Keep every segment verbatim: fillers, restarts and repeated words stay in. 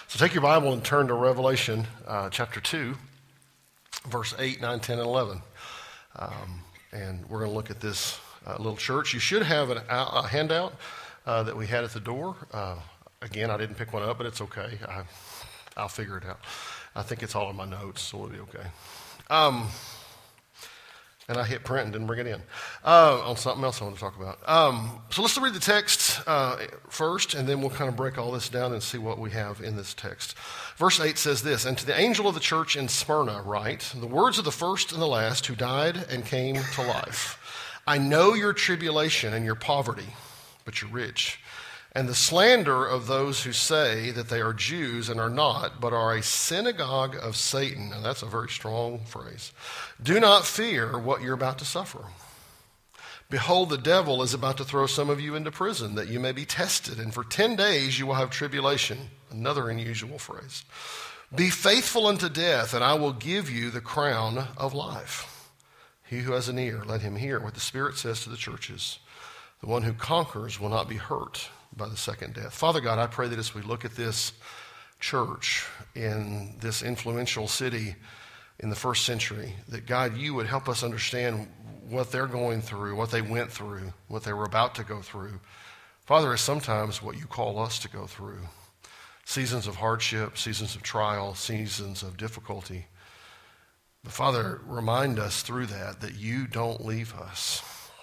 So take your Bible and turn to Revelation uh, chapter two, verse eight, nine, ten, and eleven. Um, and we're going to look at this uh, little church. You should have an, a handout uh, that we had at the door. Uh, again, I didn't pick one up, but it's okay. I, I'll figure it out. I think it's all in my notes, so it'll be okay. Um, and I hit print and didn't bring it in uh, on something else I want to talk about. Um, so let's read the text uh, first, and then we'll kind of break all this down and see what we have in this text. Verse eight says this, "And to the angel of the church in Smyrna write, the words of the first and the last who died and came to life. I know your tribulation and your poverty, but you're rich. And the slander of those who say that they are Jews and are not, but are a synagogue of Satan." And that's a very strong phrase. "Do not fear what you're about to suffer. Behold, the devil is about to throw some of you into prison, that you may be tested, and for ten days you will have tribulation." Another unusual phrase. "Be faithful unto death, and I will give you the crown of life. He who has an ear, let him hear what the Spirit says to the churches. The one who conquers will not be hurt by the second death." Father God, I pray that as we look at this church in this influential city in the first century, that God, you would help us understand what they're going through, what they went through, what they were about to go through. Father, is sometimes what you call us to go through. Seasons of hardship, seasons of trial, seasons of difficulty. But Father, remind us through that that you don't leave us.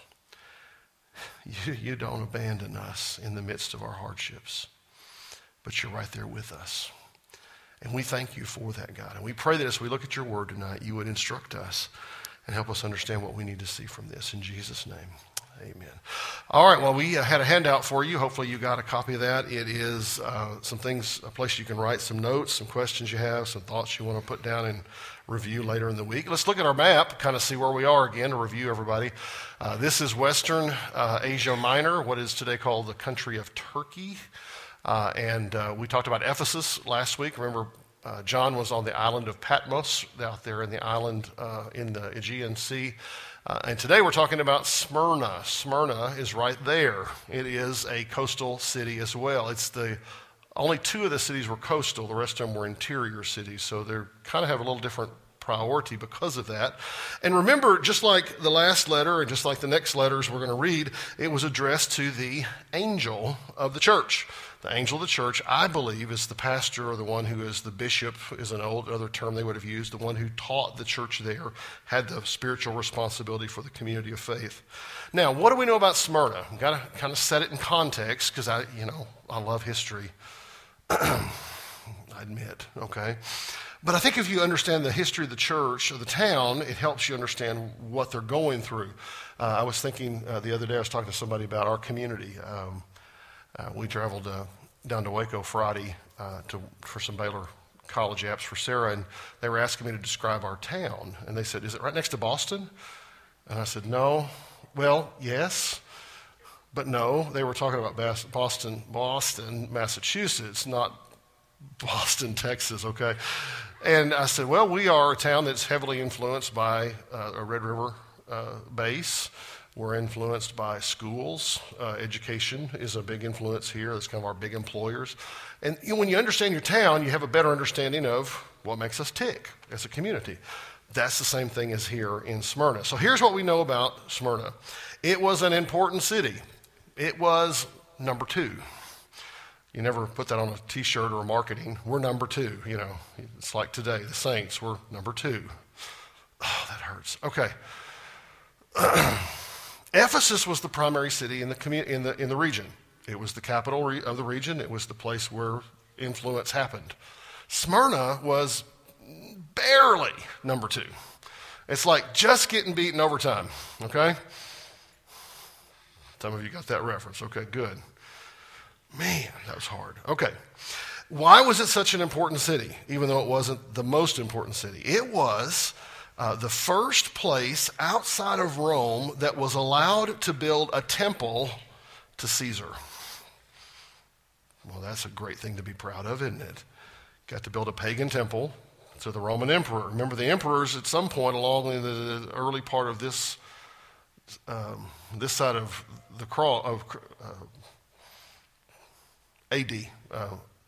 You, you don't abandon us in the midst of our hardships, but you're right there with us. And we thank you for that, God. And we pray that as we look at your word tonight, you would instruct us and help us understand what we need to see from this. In Jesus' name, amen. All right, well, we uh, had a handout for you. Hopefully you got a copy of that. It is uh, some things, a place you can write some notes, some questions you have, some thoughts you want to put down and review later in the week. Let's look at our map, kind of see where we are again to review everybody. Uh, this is Western uh, Asia Minor, what is today called the country of Turkey. Uh, and uh, we talked about Ephesus last week. Remember, uh, John was on the island of Patmos, out there in the island uh, in the Aegean Sea. Uh, and today we're talking about Smyrna. Smyrna is right there. It is a coastal city as well. It's the only two of the cities were coastal. The rest of them were interior cities. So they kind of have a little different priority because of that. And remember, just like the last letter and just like the next letters we're going to read, it was addressed to the angel of the church. The angel of the church, I believe, is the pastor or the one who is the bishop, is an old other term they would have used, the one who taught the church there, had the spiritual responsibility for the community of faith. Now, what do we know about Smyrna? We've got to kind of set it in context because I, you know, I love history. I admit, okay? But I think if you understand the history of the church or the town, it helps you understand what they're going through. Uh, I was thinking uh, the other day, I was talking to somebody about our community. Um, uh, we traveled uh, down to Waco Friday uh, to, for some Baylor College apps for Sarah, and they were asking me to describe our town. And they said, "Is it right next to Boston?" And I said, "No." "Well, yes, but no." They were talking about Boston, Boston, Massachusetts, not Boston, Texas, okay? And I said, well, we are a town that's heavily influenced by uh, a Red River uh, base. We're influenced by schools. Uh, education is a big influence here. That's kind of our big employers. And you know, when you understand your town, you have a better understanding of what makes us tick as a community. That's the same thing as here in Smyrna. So here's what we know about Smyrna. It was an important city. It was number two. You never put that on a T-shirt or marketing. We're number two, you know. It's like today, the Saints, we're number two. Oh, that hurts. Okay. Ephesus was the primary city in the, commu- in the in the region. It was the capital re- of the region. It was the place where influence happened. Smyrna was barely number two. It's like just getting beaten over time, okay? Some of you got that reference. Okay, good. Man, that was hard. Okay. Why was it such an important city, even though it wasn't the most important city? It was uh, the first place outside of Rome that was allowed to build a temple to Caesar. Well, that's a great thing to be proud of, isn't it? Got to build a pagan temple to the Roman emperor. Remember, the emperors at some point along in the early part of this um, this side of the cross of uh, A D, uh,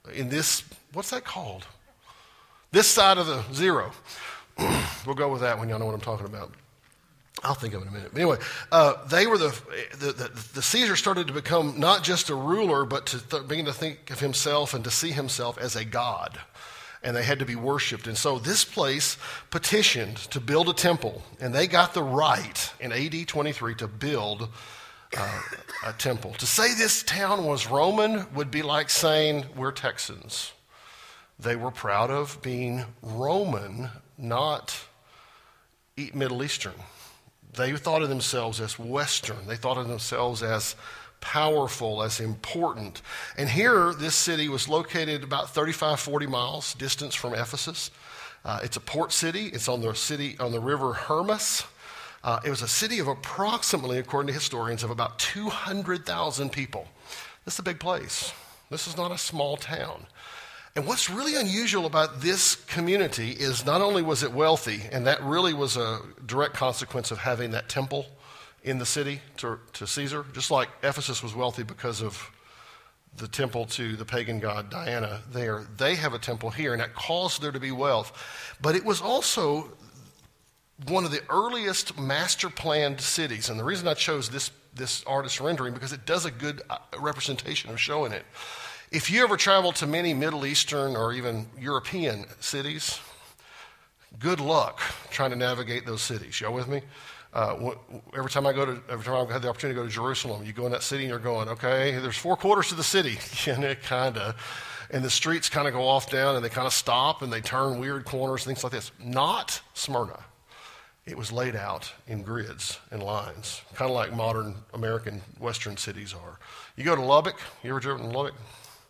in this, what's that called? This side of the zero. We'll go with that when y'all know what I'm talking about. I'll think of it in a minute. But anyway, uh, they were the, the, the, the Caesar started to become not just a ruler, but to th- begin to think of himself and to see himself as a god. And they had to be worshipped. And so this place petitioned to build a temple. And they got the right in A D twenty-three to build uh, a temple. To say this town was Roman would be like saying we're Texans. They were proud of being Roman, not Middle Eastern. They thought of themselves as Western. They thought of themselves as powerful, as important. And here, this city was located about thirty-five, forty miles distance from Ephesus. Uh, it's a port city. It's on the city on the river Hermus. Uh, it was a city of approximately, according to historians, of about two hundred thousand people. This is a big place. This is not a small town. And what's really unusual about this community is not only was it wealthy, and that really was a direct consequence of having that temple in the city to, to Caesar, just like Ephesus was wealthy because of the temple to the pagan god Diana there. They have a temple here, and that caused there to be wealth. But it was also one of the earliest master planned cities. And the reason I chose this, this artist's rendering, because it does a good representation of showing it. If you ever travel to many Middle Eastern or even European cities, good luck trying to navigate those cities. Y'all with me? Uh, every time I go to, every time I've had the opportunity to go to Jerusalem, you go in that city and you're going, okay, there's four quarters to the city, and it kind of, and the streets kind of go off down and they kind of stop and they turn weird corners, things like this. Not Smyrna. It was laid out in grids and lines, kind of like modern American Western cities are. You go to Lubbock. You ever driven to Lubbock?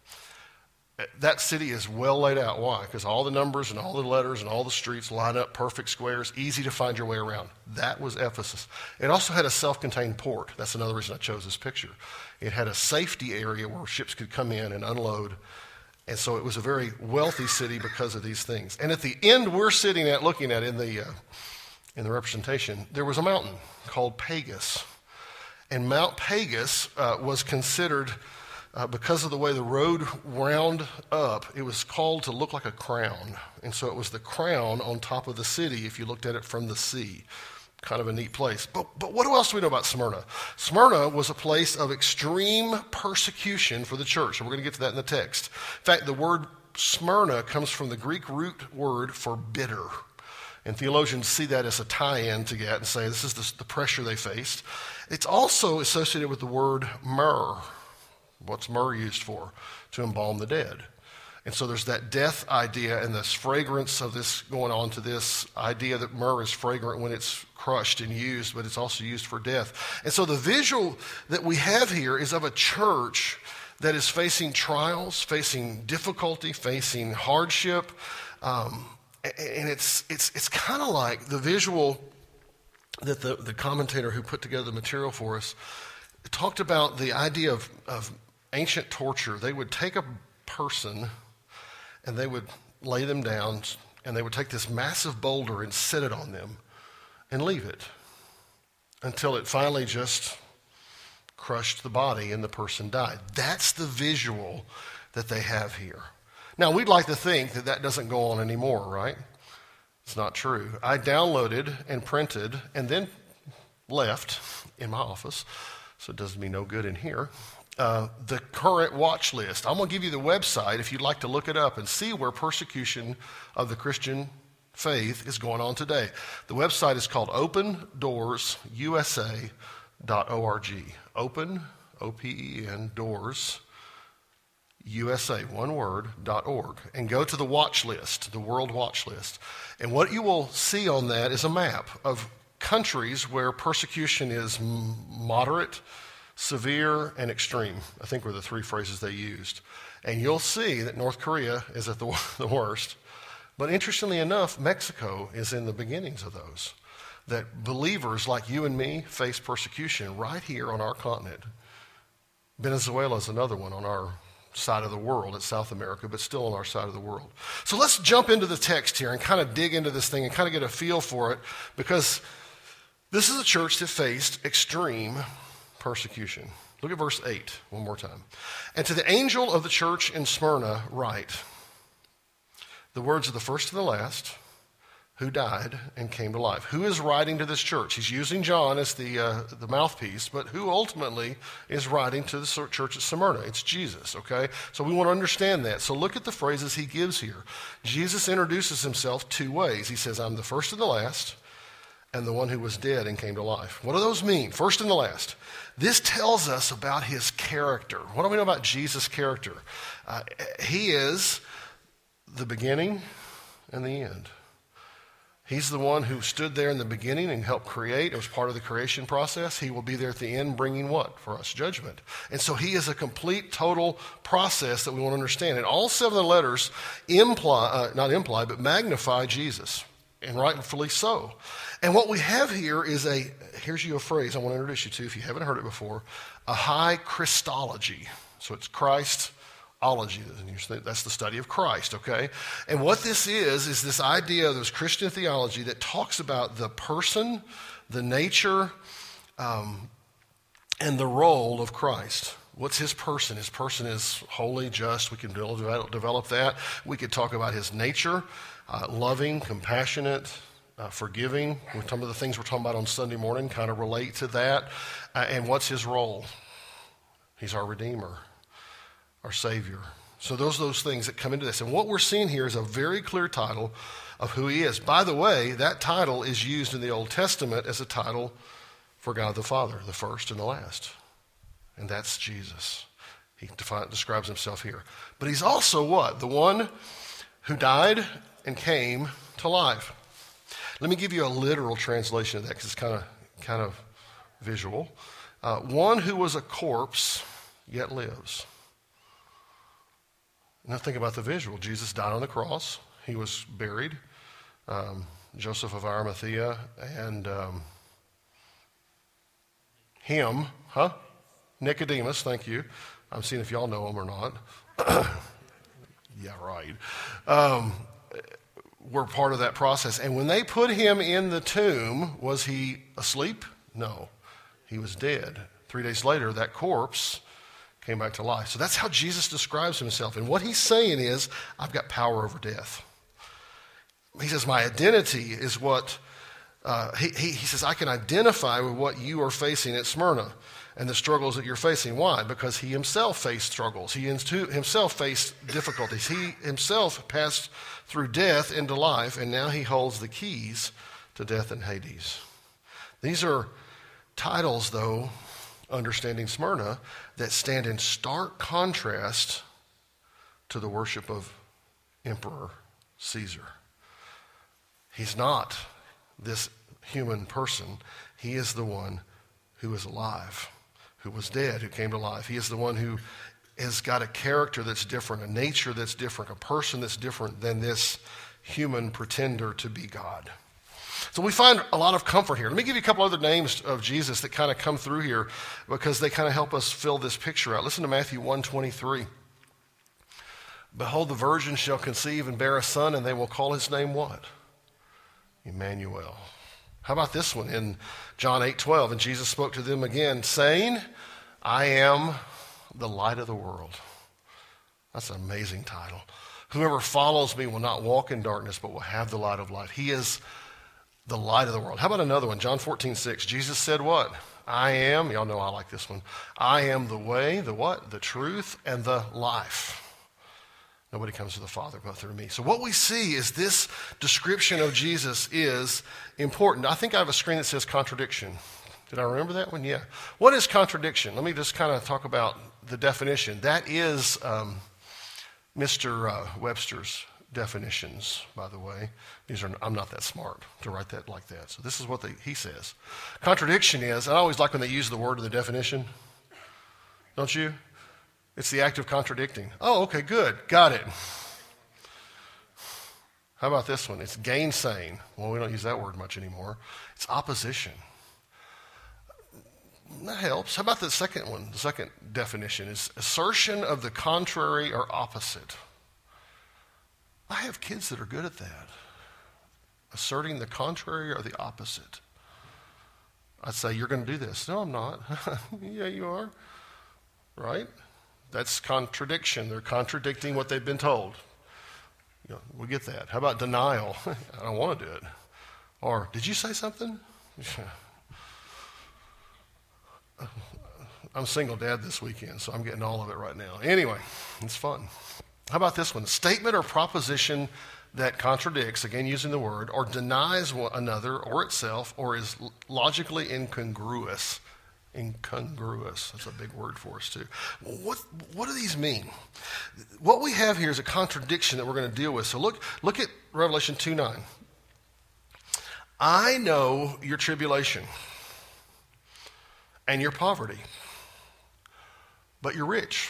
That city is well laid out. Why? Because all the numbers and all the letters and all the streets line up, perfect squares, easy to find your way around. That was Ephesus. It also had a self-contained port. That's another reason I chose this picture. It had a safety area where ships could come in and unload. And so it was a very wealthy city because of these things. And at the end we're sitting at, looking at in the, uh, in the representation, there was a mountain called Pagus. And Mount Pagus uh, was considered... Uh, because of the way the road wound up, it was called to look like a crown. And so it was the crown on top of the city if you looked at it from the sea. Kind of a neat place. But, but what else do we know about Smyrna? Smyrna was a place of extreme persecution for the church. And we're going to get to that in the text. In fact, the word Smyrna comes from the Greek root word for bitter. And theologians see that as a tie-in to that and say this is the, the pressure they faced. It's also associated with the word myrrh. What's myrrh used for? To embalm the dead. And so there's that death idea and this fragrance of this going on to this idea that myrrh is fragrant when it's crushed and used, but it's also used for death. And so the visual that we have here is of a church that is facing trials, facing difficulty, facing hardship. Um, and it's, it's, it's kind of like the visual that the, the commentator who put together the material for us talked about the idea of, of ancient torture. They would take a person and they would lay them down and they would take this massive boulder and set it on them and leave it until it finally just crushed the body and the person died. That's the visual that they have here. Now, we'd like to think that that doesn't go on anymore, right? It's not true. I downloaded and printed and then left in my office, so it does me no good in here, uh, the current watch list. I'm going to give you the website if you'd like to look it up and see where persecution of the Christian faith is going on today. The website is called open doors u s a dot org. Open, O P E N, doors, U S A, one word, dot org. And go to the watch list, the world watch list. And what you will see on that is a map of countries where persecution is moderate, severe, and extreme. I think were the three phrases they used. And you'll see that North Korea is at the, the worst. But interestingly enough, Mexico is in the beginnings of those. That believers like you and me face persecution right here on our continent. Venezuela is another one on our side of the world. It's South America, but still on our side of the world. So let's jump into the text here and kind of dig into this thing and kind of get a feel for it, because this is a church that faced extreme persecution. Look at verse eight one more time. And to the angel of the church in Smyrna write the words of the first and the last, who died and came to life. Who is writing to this church? He's using John as the uh, the mouthpiece, but who ultimately is writing to the church at Smyrna? It's Jesus, okay? So we want to understand that. So look at the phrases he gives here. Jesus introduces himself two ways. He says, I'm the first and the last, and the one who was dead and came to life. What do those mean? First and the last. This tells us about his character. What do we know about Jesus' character? Uh, he is the beginning and the end. He's the one who stood there in the beginning and helped create. It was part of the creation process. He will be there at the end bringing what for us? Judgment. And so he is a complete, total process that we want to understand. And all seven of the letters imply, uh, not imply, but magnify Jesus. And rightfully so. And what we have here is a, here's you a phrase I want to introduce you to if you haven't heard it before, a high Christology. So it's Christ. That's the study of Christ, okay? And what this is, is this idea of this Christian theology that talks about the person, the nature, um, and the role of Christ. What's his person? His person is holy, just. We can develop, develop that. We could talk about his nature, uh, loving, compassionate, uh, forgiving. Some of the things we're talking about on Sunday morning kind of relate to that. Uh, and what's his role? He's our Redeemer. Our Savior. So those are those things that come into this. And what we're seeing here is a very clear title of who he is. By the way, that title is used in the Old Testament as a title for God the Father, the first and the last. And that's Jesus. He defi- describes himself here. But he's also what? The one who died and came to life. Let me give you a literal translation of that because it's kind of kind of visual. Uh, one who was a corpse yet lives. Now think about the visual. Jesus died on the cross. He was buried. Um, Joseph of Arimathea and um, him, huh? Nicodemus, thank you. I'm seeing if y'all know him or not. Yeah, right. Um, were part of that process. And when they put him in the tomb, was he asleep? No. He was dead. Three days later, that corpse came back to life. So that's how Jesus describes himself. And what he's saying is, I've got power over death. He says, my identity is what, uh, he, he, he says, I can identify with what you are facing at Smyrna and the struggles that you're facing. Why? Because he himself faced struggles. He himself faced difficulties. He himself passed through death into life, and now he holds the keys to death and Hades. These are titles, though, understanding Smyrna, that stand in stark contrast to the worship of Emperor Caesar. He's not this human person. He is the one who is alive, who was dead, who came to life. He is the one who has got a character that's different, a nature that's different, a person that's different than this human pretender to be God. So we find a lot of comfort here. Let me give you a couple other names of Jesus that kind of come through here because they kind of help us fill this picture out. Listen to Matthew one twenty-three. Behold, the virgin shall conceive and bear a son, and they will call his name what? Emmanuel. How about this one in John eight twelve? And Jesus spoke to them again, saying, I am the light of the world. That's an amazing title. Whoever follows me will not walk in darkness, but will have the light of life. He is the light of the world. How about another one? John fourteen six. Jesus said what? I am, y'all know I like this one. I am the way, the what? The truth, and the life. Nobody comes to the Father but through me. So what we see is this description of Jesus is important. I think I have a screen that says contradiction. Did I remember that one? Yeah. What is contradiction? Let me just kind of talk about the definition. That is um, Mister Uh, Webster's definitions, by the way. These are, I'm not that smart to write that like that. So this is what they, he says. Contradiction is, I always like when they use the word in the definition. Don't you? It's the act of contradicting. Oh, okay, good. Got it. How about this one? It's gainsaying. Well, we don't use that word much anymore. It's opposition. That helps. How about the second one? The second definition is assertion of the contrary or opposite. I have kids that are good at that. Asserting the contrary or the opposite. I'd say, you're going to do this. No, I'm not. Yeah, you are. right? That's contradiction. They're contradicting what they've been told. You know, we get that. How about denial? I don't want to do it. Or, did you say something? I'm single dad this weekend, so I'm getting all of it right now. Anyway, it's fun. How about this one? Statement or proposition that contradicts, again using the word, or denies one another or itself, or is logically incongruous. Incongruous. That's a big word for us too. What what do these mean? What we have here is a contradiction that we're going to deal with. So look look at Revelation two nine. I know your tribulation and your poverty, but you're rich.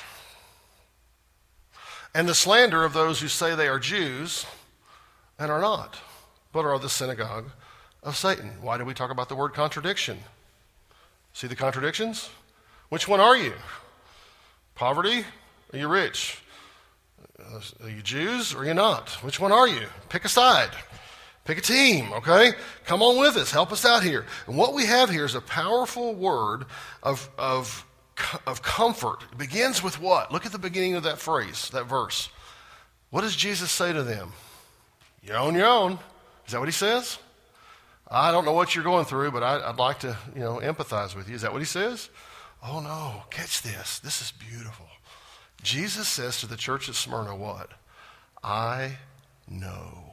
And the slander of those who say they are Jews and are not, but are the synagogue of Satan. Why do we talk about the word contradiction? See the contradictions? Which one are you? Poverty? Are you rich? Are you Jews or are you not? Which one are you? Pick a side. Pick a team, okay? Come on with us. Help us out here. And what we have here is a powerful word of, of, of comfort. It begins with what? Look at the beginning of that phrase, that verse. What does Jesus say to them? Your own, your own. Is that what he says? I don't know what you're going through, but I, I'd like to, you know, empathize with you. Is that what he says? Oh, no. Catch this. This is beautiful. Jesus says to the church at Smyrna what? I know.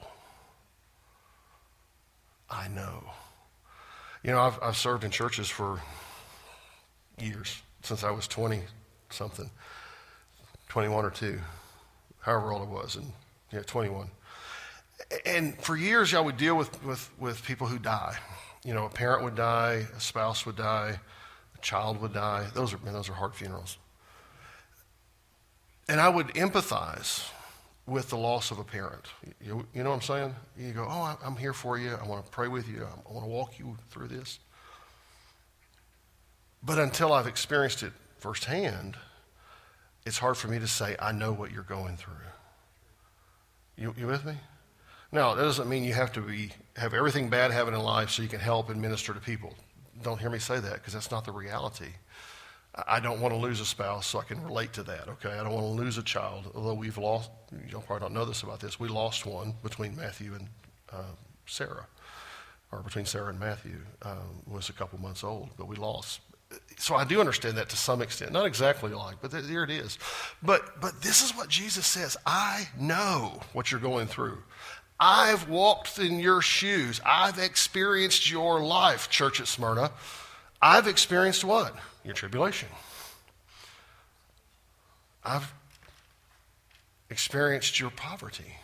I know. You know, I've, I've served in churches for years, since I was twenty-something, twenty-one or two, however old I was, and yeah, twenty-one. And for years, y'all would deal with, with, with people who die. You know, a parent would die, a spouse would die, a child would die. Those are, man, those are hard funerals. And I would empathize with the loss of a parent. You, you know what I'm saying? You go, oh, I'm here for you. I want to pray with you. I want to walk you through this. But until I've experienced it firsthand, it's hard for me to say, I know what you're going through. You, you with me? Now, that doesn't mean you have to be have everything bad happen in life so you can help and minister to people. Don't hear me say that, because that's not the reality. I don't want to lose a spouse, so I can relate to that, okay? I don't want to lose a child, although we've lost, you probably don't know this about this, we lost one between Matthew and uh, Sarah, or between Sarah and Matthew, um, was a couple months old, but we lost. So I do understand that to some extent, not exactly like, but there it is. But but this is what Jesus says, I know what you're going through. I've walked in your shoes. I've experienced your life, church at Smyrna. I've experienced what? Your tribulation. I've experienced your poverty.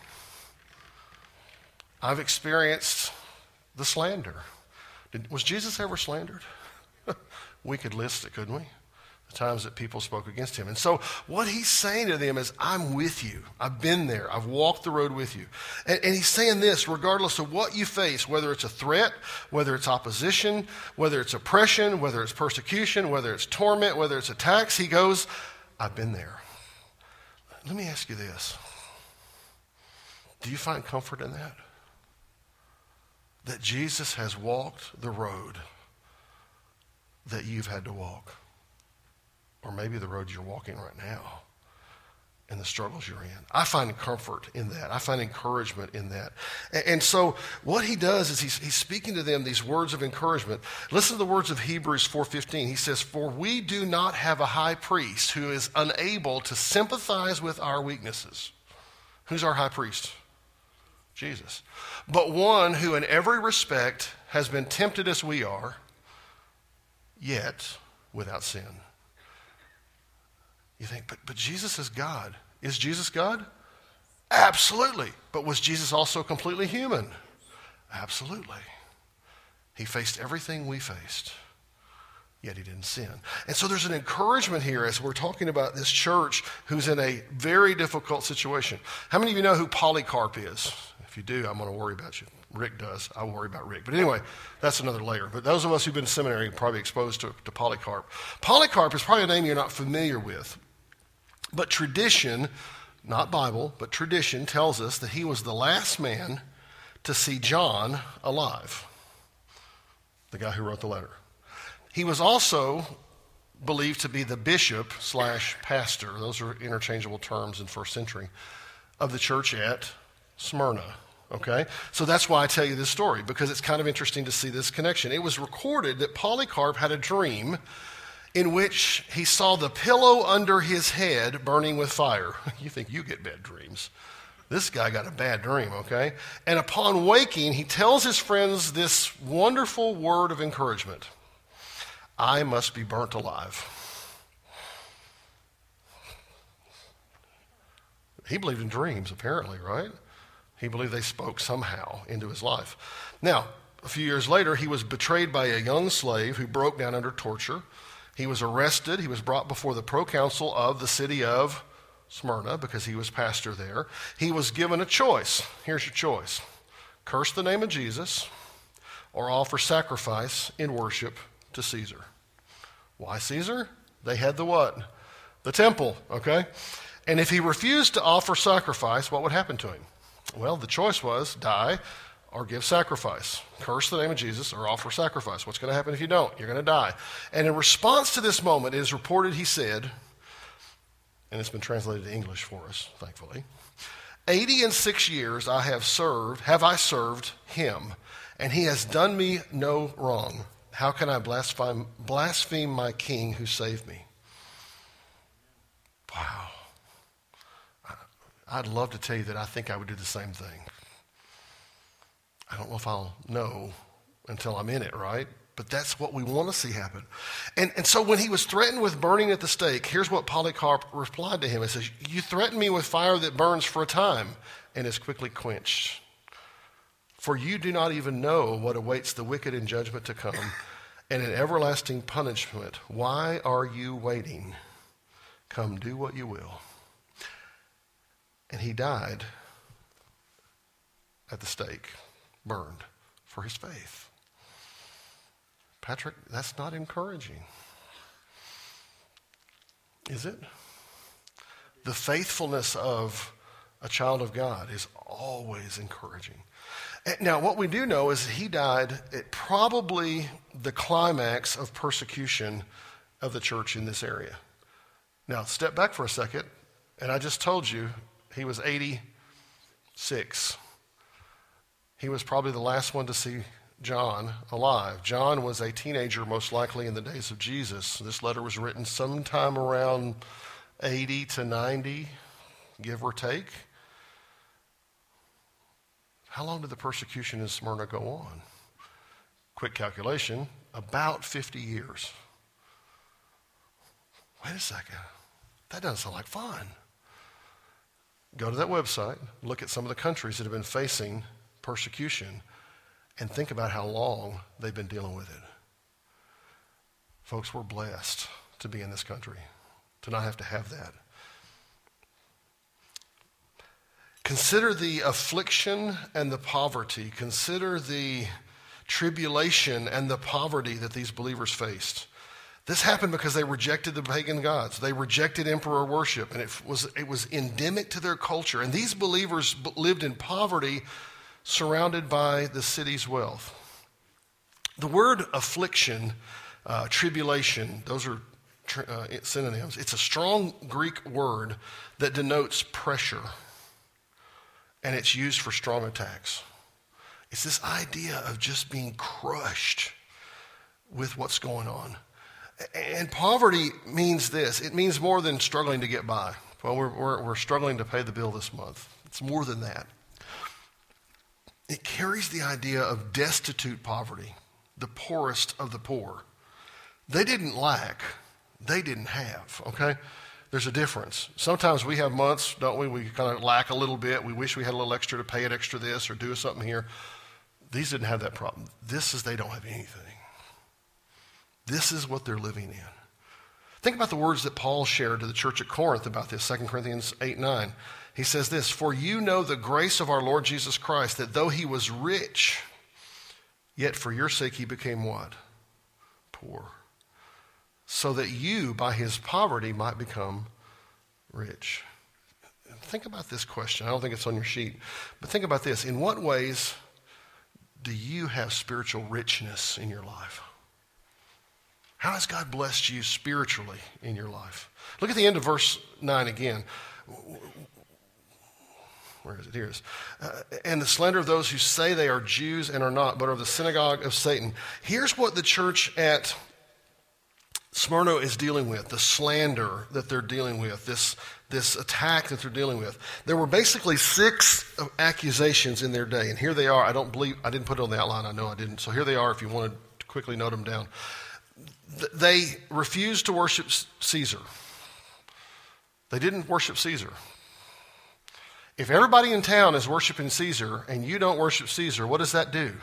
I've experienced the slander. Did, was Jesus ever slandered? We could list it, couldn't we? The times that people spoke against him. And so what he's saying to them is, I'm with you. I've been there. I've walked the road with you. And, and he's saying this, regardless of what you face, whether it's a threat, whether it's opposition, whether it's oppression, whether it's persecution, whether it's torment, whether it's attacks, he goes, I've been there. Let me ask you this. Do you find comfort in that? That Jesus has walked the road that you've had to walk. Or maybe the road you're walking right now and the struggles you're in. I find comfort in that. I find encouragement in that. And, and so what he does is he's, he's speaking to them these words of encouragement. Listen to the words of Hebrews four fifteen. He says, for we do not have a high priest who is unable to sympathize with our weaknesses. Who's our high priest? Jesus. But one who in every respect has been tempted as we are, yet without sin. You think, but, but Jesus is God. Is Jesus God? Absolutely. But was Jesus also completely human? Absolutely. He faced everything we faced, yet he didn't sin. And so there's an encouragement here as we're talking about this church who's in a very difficult situation. How many of you know who Polycarp is? If you do, I'm going to worry about you. Rick does. I worry about Rick. But anyway, that's another layer. But those of us who've been in seminary are probably exposed to, to Polycarp. Polycarp is probably a name you're not familiar with. But tradition, not Bible, but tradition tells us that he was the last man to see John alive, the guy who wrote the letter. He was also believed to be the bishop slash pastor. Those are interchangeable terms in first century of the church at Smyrna. Okay? So that's why I tell you this story, because it's kind of interesting to see this connection. It was recorded that Polycarp had a dream in which he saw the pillow under his head burning with fire. You think you get bad dreams. This guy got a bad dream, okay? And upon waking, he tells his friends this wonderful word of encouragement. I must be burnt alive. He believed in dreams, apparently, right? He believed they spoke somehow into his life. Now, a few years later, he was betrayed by a young slave who broke down under torture. He was arrested. He was brought before the proconsul of the city of Smyrna because he was pastor there. He was given a choice. Here's your choice. Curse the name of Jesus or offer sacrifice in worship to Caesar. Why Caesar? They had the what? The temple, okay? And if he refused to offer sacrifice, what would happen to him? Well, the choice was die or give sacrifice. Curse the name of Jesus or offer sacrifice. What's going to happen if you don't? You're going to die. And in response to this moment, it is reported he said, and it's been translated to English for us, thankfully, eighty and six years I have served, have I served him, and he has done me no wrong. How can I blaspheme, blaspheme my king who saved me? Wow. I'd love to tell you that I think I would do the same thing. I don't know if I'll know until I'm in it, right? But that's what we want to see happen. And, and so when he was threatened with burning at the stake, here's what Polycarp replied to him. He says, you threaten me with fire that burns for a time and is quickly quenched. For you do not even know what awaits the wicked in judgment to come and in everlasting punishment. Why are you waiting? Come, do what you will. And he died at the stake, burned for his faith. Patrick, that's not encouraging, is it? The faithfulness of a child of God is always encouraging. Now, what we do know is he died at probably the climax of persecution of the church in this area. Now, step back for a second, and I just told you he was eighty-six. He was probably the last one to see John alive. John was a teenager, most likely in the days of Jesus. This letter was written sometime around eighty to ninety, give or take. How long did the persecution in Smyrna go on? Quick calculation, about fifty years. Wait a second. That doesn't sound like fun. Go to that website, look at some of the countries that have been facing persecution, and think about how long they've been dealing with it. Folks, we're blessed to be in this country, to not have to have that. Consider the affliction and the poverty. Consider the tribulation and the poverty that these believers faced. This happened because they rejected the pagan gods. They rejected emperor worship, and it was, it was endemic to their culture. And these believers lived in poverty, surrounded by the city's wealth. The word affliction, uh, tribulation, those are tr- uh, synonyms. It's a strong Greek word that denotes pressure, and it's used for strong attacks. It's this idea of just being crushed with what's going on. And poverty means this. It means more than struggling to get by. Well, we're, we're, we're struggling to pay the bill this month. It's more than that. It carries the idea of destitute poverty, the poorest of the poor. They didn't lack. They didn't have, okay? There's a difference. Sometimes we have months, don't we? We kind of lack a little bit. We wish we had a little extra to pay it extra this or do something here. These didn't have that problem. This is they don't have anything. This is what they're living in. Think about the words that Paul shared to the church at Corinth about this, Second Corinthians eight nine. He says this, for you know the grace of our Lord Jesus Christ, that though he was rich, yet for your sake he became what? Poor. So that you, by his poverty, might become rich. Think about this question. I don't think it's on your sheet. But think about this. In what ways do you have spiritual richness in your life? How has God blessed you spiritually in your life? Look at the end of verse nine again. Where is it? Here it is. Uh, and the slander of those who say they are Jews and are not, but are the synagogue of Satan. Here's what the church at Smyrna is dealing with, the slander that they're dealing with, this, this attack that they're dealing with. There were basically six accusations in their day, and here they are. I don't believe, I didn't put it on the outline, I know I didn't. So here they are if you wanted to quickly note them down. They refused to worship Caesar. They didn't worship Caesar. If everybody in town is worshiping Caesar and you don't worship Caesar, what does that do?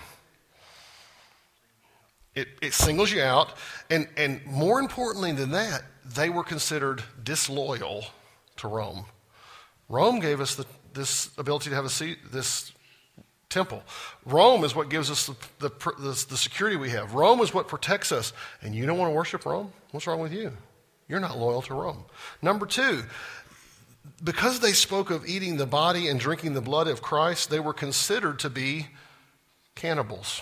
It, it singles you out. And, and more importantly than that, they were considered disloyal to Rome. Rome gave us the, this ability to have a this temple. Rome is what gives us the, the, the, the security we have. Rome is what protects us. And you don't want to worship Rome? What's wrong with you? You're not loyal to Rome. Number two, because they spoke of eating the body and drinking the blood of Christ, they were considered to be cannibals.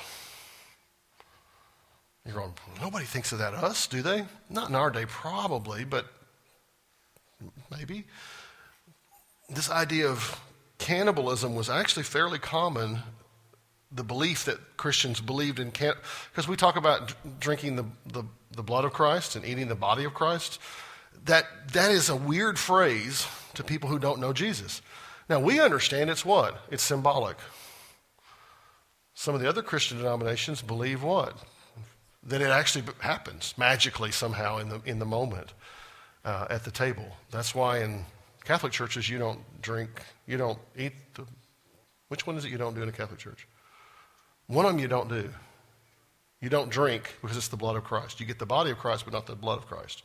You're going, nobody thinks of that of us, do they? Not in our day, probably, but maybe. This idea of cannibalism was actually fairly common, the belief that Christians believed in, can- because we talk about d- drinking the, the, the blood of Christ and eating the body of Christ. That that is a weird phrase to people who don't know Jesus. Now, we understand it's what? It's symbolic. Some of the other Christian denominations believe what? That it actually happens magically somehow in the in the moment uh, at the table. That's why in Catholic churches you don't drink, you don't eat the, which one is it you don't do in a Catholic church? One of them you don't do. You don't drink because it's the blood of Christ. You get the body of Christ, but not the blood of Christ.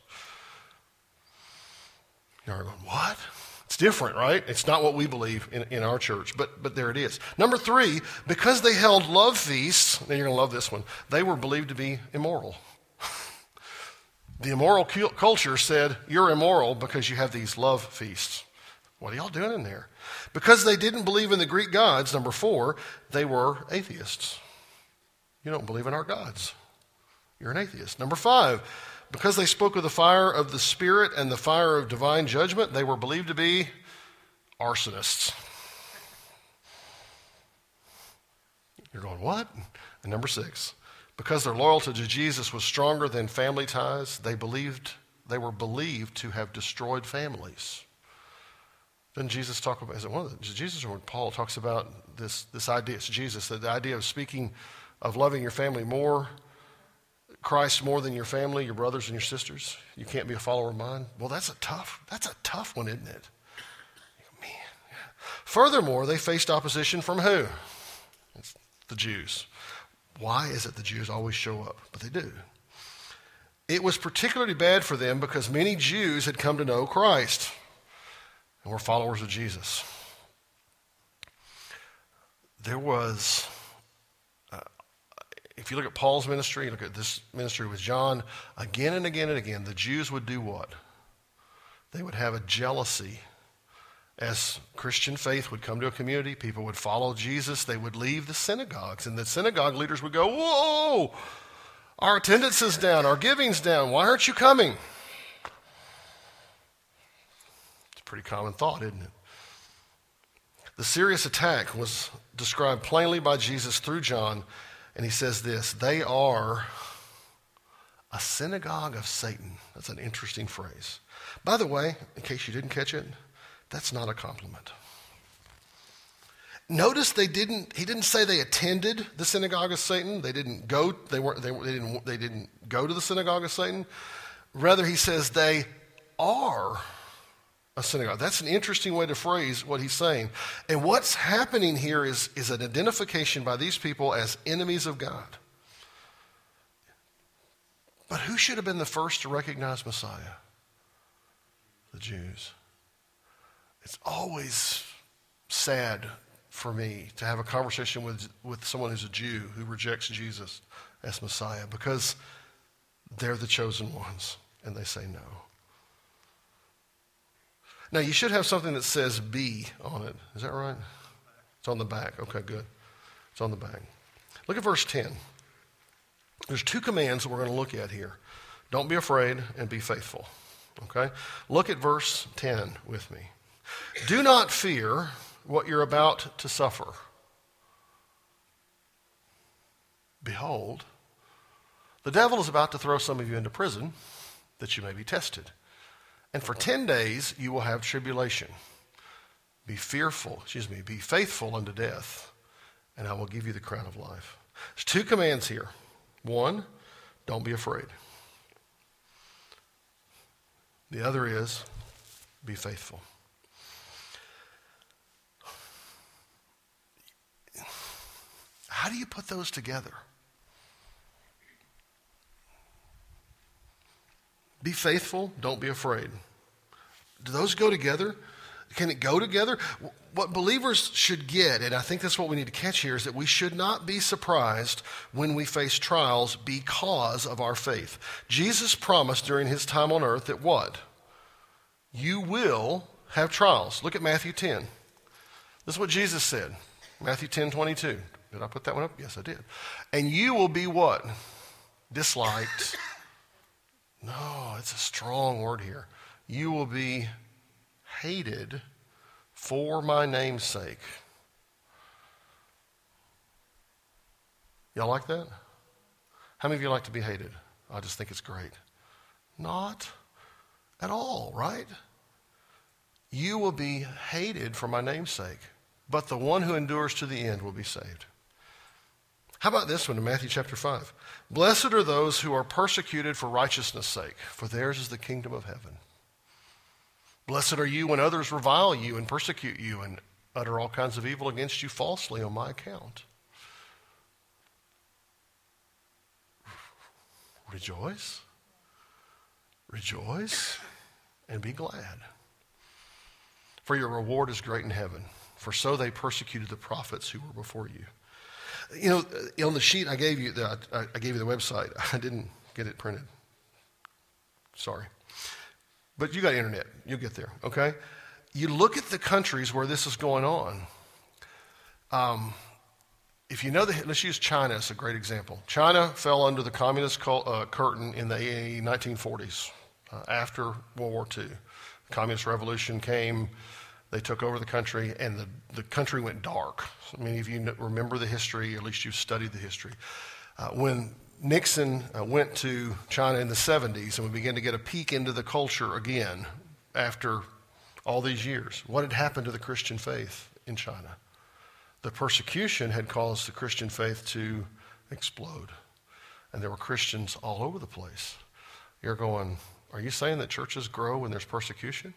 You're going, what? It's different, right? It's not what we believe in, in our church, but, but there it is. Number three, because they held love feasts, now you're going to love this one, they were believed to be immoral. The immoral cu- culture said, you're immoral because you have these love feasts. What are y'all doing in there? Because they didn't believe in the Greek gods, number four, they were atheists. You don't believe in our gods. You're an atheist. Number five, because they spoke of the fire of the Spirit and the fire of divine judgment, they were believed to be arsonists. You're going, what? And number six, because their loyalty to Jesus was stronger than family ties, they believed they were believed to have destroyed families. Doesn't Jesus talk about, is it one of the, Jesus or Paul talks about this, this idea, it's Jesus, the idea of speaking, of loving your family more, Christ more than your family, your brothers and your sisters. You can't be a follower of mine. Well, that's a tough, that's a tough one, isn't it? Man. Furthermore, they faced opposition from who? It's the Jews. Why is it the Jews always show up? But they do. It was particularly bad for them because many Jews had come to know Christ and were followers of Jesus. There was... If you look at Paul's ministry, look at this ministry with John, again and again and again, the Jews would do what? They would have a jealousy. As Christian faith would come to a community, people would follow Jesus, they would leave the synagogues, and the synagogue leaders would go, whoa, our attendance is down, our giving's down, why aren't you coming? It's a pretty common thought, isn't it? The serious attack was described plainly by Jesus through John. And he says this, they are a synagogue of Satan. That's an interesting phrase. By the way, in case you didn't catch it, that's not a compliment. Notice they didn't, he didn't say they attended the synagogue of Satan. They didn't go, they weren't, they, they didn't, they didn't go to the synagogue of Satan. Rather, he says they are a synagogue. That's an interesting way to phrase what he's saying. And what's happening here is, is an identification by these people as enemies of God. But who should have been the first to recognize Messiah? The Jews. It's always sad for me to have a conversation with, with someone who's a Jew who rejects Jesus as Messiah because they're the chosen ones and they say no. Now, you should have something that says B on it. Is that right? It's on the back. Okay, good. It's on the back. Look at verse ten. There's two commands that we're going to look at here. Don't be afraid and be faithful. Okay? Look at verse ten with me. Do not fear what you're about to suffer. Behold, the devil is about to throw some of you into prison that you may be tested. And for ten days you will have tribulation. Be fearful, excuse me, be faithful unto death, and I will give you the crown of life. There's two commands here. One, don't be afraid. The other is, be faithful. How do you put those together? Be faithful, don't be afraid. Do those go together? Can it go together? What believers should get, and I think that's what we need to catch here, is that we should not be surprised when we face trials because of our faith. Jesus promised during his time on earth that what? You will have trials. Look at Matthew ten. This is what Jesus said. Matthew ten twenty-two. Did I put that one up? Yes, I did. And you will be what? Disliked. No, it's a strong word here. You will be hated for my name's sake. Y'all like that? How many of you like to be hated? I just think it's great. Not at all, right? You will be hated for my name's sake, but the one who endures to the end will be saved. How about this one in Matthew chapter five? Blessed are those who are persecuted for righteousness' sake, for theirs is the kingdom of heaven. Blessed are you when others revile you and persecute you and utter all kinds of evil against you falsely on my account. Rejoice, rejoice, and be glad. For your reward is great in heaven, for so they persecuted the prophets who were before you. You know, on the sheet I gave you, the, I, I gave you the website. I didn't get it printed. Sorry. But you got internet. You'll get there, okay? You look at the countries where this is going on. Um, if you know, the, let's use China as a great example. China fell under the communist cult, uh, curtain in the nineteen forties, uh, after World War Two. The communist revolution came. They took over the country, and the, the country went dark. So many of you remember the history, or at least you've studied the history. Uh, when Nixon uh, went to China in the seventies, and we began to get a peek into the culture again after all these years, what had happened to the Christian faith in China? The persecution had caused the Christian faith to explode, and there were Christians all over the place. You're going, are you saying that churches grow when there's persecution?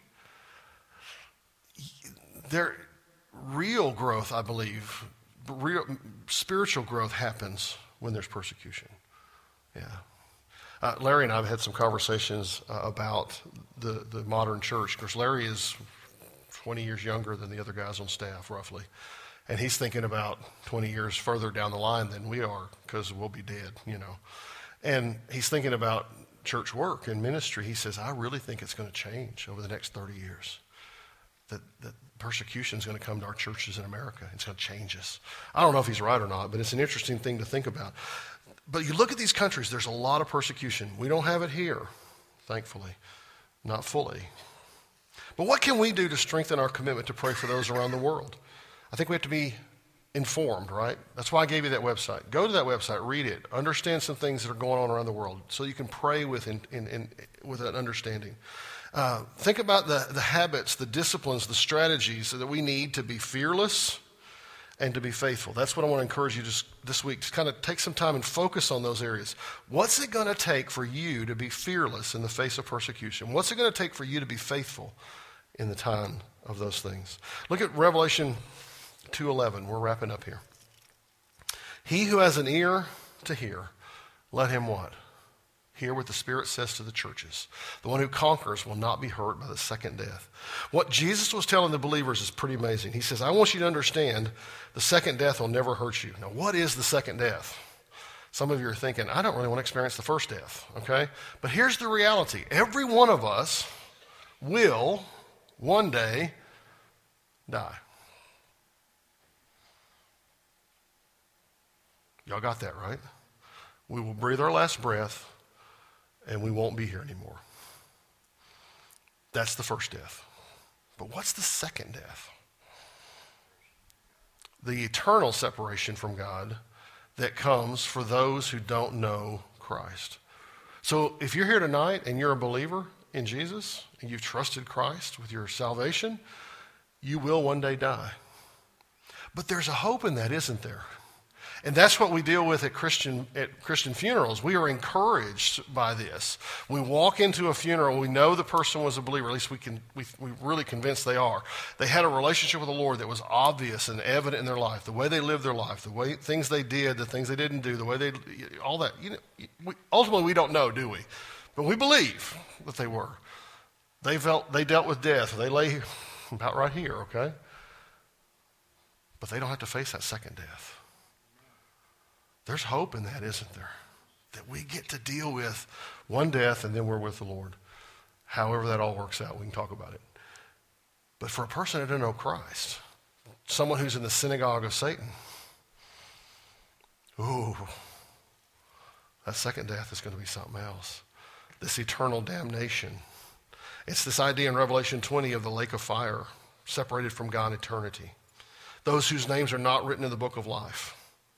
There, real growth, I believe, real spiritual growth happens when there's persecution. Yeah. Uh, Larry and I have had some conversations uh, about the, the modern church. Of course, Larry is twenty years younger than the other guys on staff, roughly. And he's thinking about twenty years further down the line than we are, because we'll be dead, you know. And he's thinking about church work and ministry. He says, I really think it's going to change over the next thirty years. That, that persecution is going to come to our churches in America. It's going to change us. I don't know if he's right or not, but it's an interesting thing to think about. But you look at these countries, there's a lot of persecution. We don't have it here, thankfully, not fully. But what can we do to strengthen our commitment to pray for those around the world? I think we have to be informed, right? That's why I gave you that website. Go to that website, read it, understand some things that are going on around the world so you can pray with, in, in, in, with an understanding. Uh, think about the, the habits, the disciplines, the strategies that we need to be fearless and to be faithful. That's what I want to encourage you just this week, to kind of take some time and focus on those areas. What's it going to take for you to be fearless in the face of persecution? What's it going to take for you to be faithful in the time of those things? Look at Revelation two eleven. We're wrapping up here. He who has an ear to hear, let him what? Hear what the Spirit says to the churches. The one who conquers will not be hurt by the second death. What Jesus was telling the believers is pretty amazing. He says, I want you to understand the second death will never hurt you. Now, what is the second death? Some of you are thinking, I don't really want to experience the first death, okay? But here's the reality. Every one of us will one day die. Y'all got that, right? We will breathe our last breath, and we won't be here anymore. That's the first death. But what's the second death? The eternal separation from God that comes for those who don't know Christ. So if you're here tonight and you're a believer in Jesus and you've trusted Christ with your salvation, you will one day die. But there's a hope in that, isn't there? And that's what we deal with at Christian at Christian funerals. We are encouraged by this. We walk into a funeral, we know the person was a believer, at least we can we we're really convinced they are. They had a relationship with the Lord that was obvious and evident in their life, the way they lived their life, the way things they did, the things they didn't do, the way they all that. You know, we, ultimately we don't know, do we? But we believe that they were. They felt they dealt with death. They lay about right here, okay? But they don't have to face that second death. There's hope in that, isn't there? That we get to deal with one death and then we're with the Lord. However that all works out, we can talk about it. But for a person that doesn't know Christ, someone who's in the synagogue of Satan, ooh, that second death is going to be something else. This eternal damnation. It's this idea in Revelation twenty of the lake of fire, separated from God in eternity. Those whose names are not written in the book of life.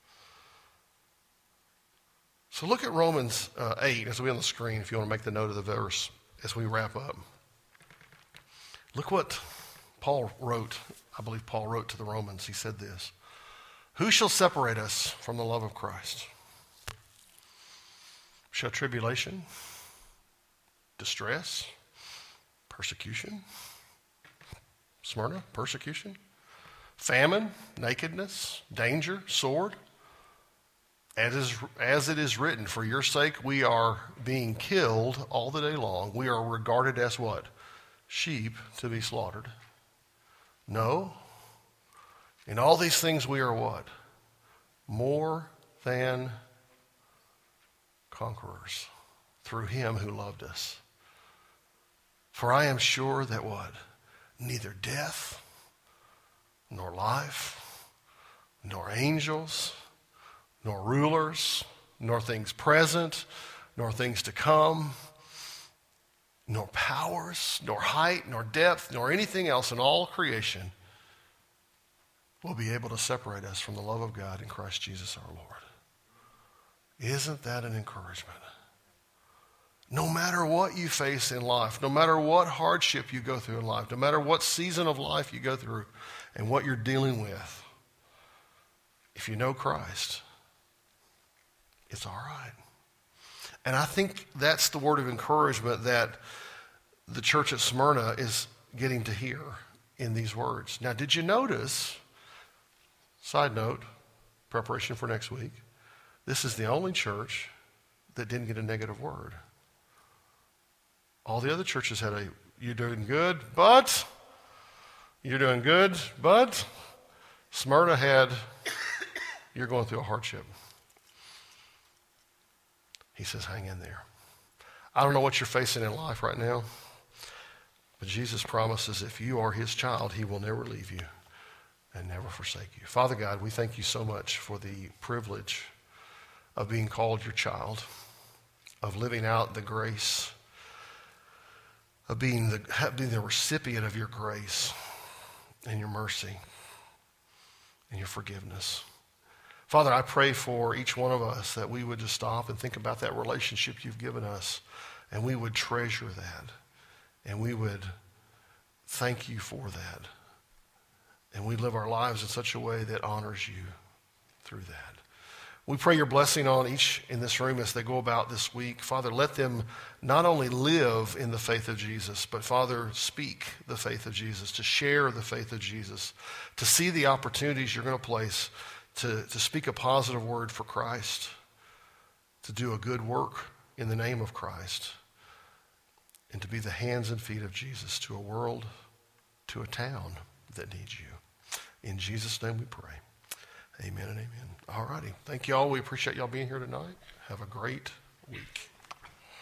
So look at Romans uh, eight, as we on the screen, if you want to make the note of the verse as we wrap up. Look what Paul wrote. I believe Paul wrote to the Romans. He said this: who shall separate us from the love of Christ? Shall tribulation, distress, persecution, Smyrna, persecution, famine, nakedness, danger, sword? As, is, as it is written, for your sake we are being killed all the day long. We are regarded as what? Sheep to be slaughtered. No. In all these things we are what? More than conquerors through him who loved us. For I am sure that what? Neither death, nor life, nor angels, nor rulers, nor things present, nor things to come, nor powers, nor height, nor depth, nor anything else in all creation will be able to separate us from the love of God in Christ Jesus our Lord. Isn't that an encouragement? No matter what you face in life, no matter what hardship you go through in life, no matter what season of life you go through and what you're dealing with, if you know Christ, it's all right. And I think that's the word of encouragement that the church at Smyrna is getting to hear in these words. Now, did you notice, side note, preparation for next week, this is the only church that didn't get a negative word. All the other churches had a, you're doing good, but, you're doing good, but, Smyrna had, you're going through a hardship. He says, hang in there. I don't know what you're facing in life right now, but Jesus promises if you are his child, he will never leave you and never forsake you. Father God, we thank you so much for the privilege of being called your child, of living out the grace, of being the, being the recipient of your grace and your mercy and your forgiveness. Father, I pray for each one of us that we would just stop and think about that relationship you've given us, and we would treasure that, and we would thank you for that, and we live our lives in such a way that honors you through that. We pray your blessing on each in this room as they go about this week. Father, let them not only live in the faith of Jesus, but Father, speak the faith of Jesus, to share the faith of Jesus, to see the opportunities you're going to place To, to speak a positive word for Christ, to do a good work in the name of Christ, and to be the hands and feet of Jesus to a world, to a town that needs you. In Jesus' name we pray. Amen and amen. All righty. Thank you all. We appreciate y'all being here tonight. Have a great week.